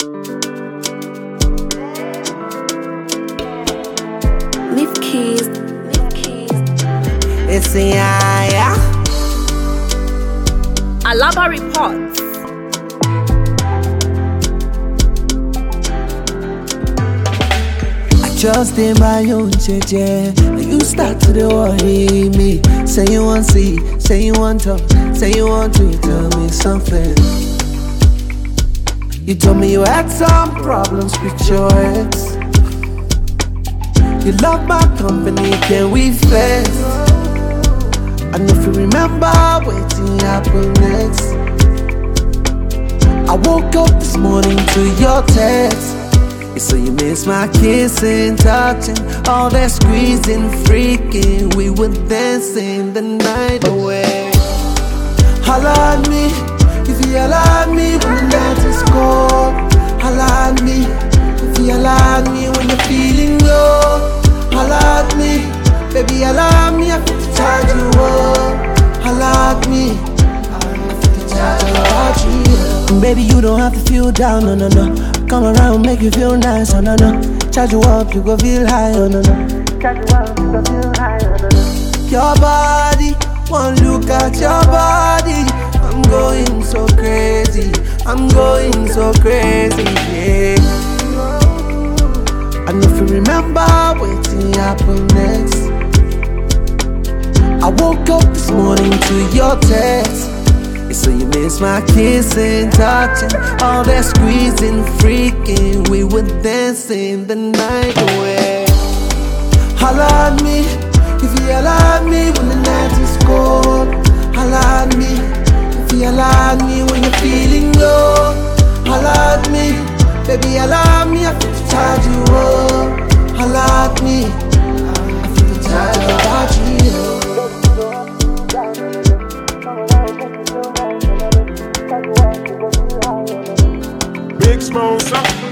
Leaf keys. It's a yeah. Alaba reports. I just did my own jeje. And you start to the worry me. Say you want see, say you want talk, say you want to tell me something. You told me you had some problems with your ex. You love my company, can we flex? I know if you remember waiting happen next. I woke up this morning to your text. You say you miss my kissing, touching, all that squeezing, freaking. We were dancing the night away. Holla at me if you holla at me when the night is cold. Holla at me if you holla at me when you're feeling low. Holla at me, baby, holla at me, I feel to charge you up. Holla at me, I feel to charge you up. Baby, you don't have to feel down, no, no, no. Come around, make you feel nice, oh, no, no. Charge you up, you go feel high, oh, no, no. Charge you up, you go feel high, oh, no, no. Your body, one look at your body. I'm going so crazy, I'm going so crazy, yeah. I know if you remember waiting happen next. I woke up this morning to your text. You say you miss my kissing, touching, all that squeezing, freaking. We were dancing the night away. Holla at me if you holla at me when the night is cold. Holla at me if you holla at me when you're feeling low. Holla at me, baby, holla at me, I feel to charge you up. Holla at me, I feel to charge you up. Big Smoke.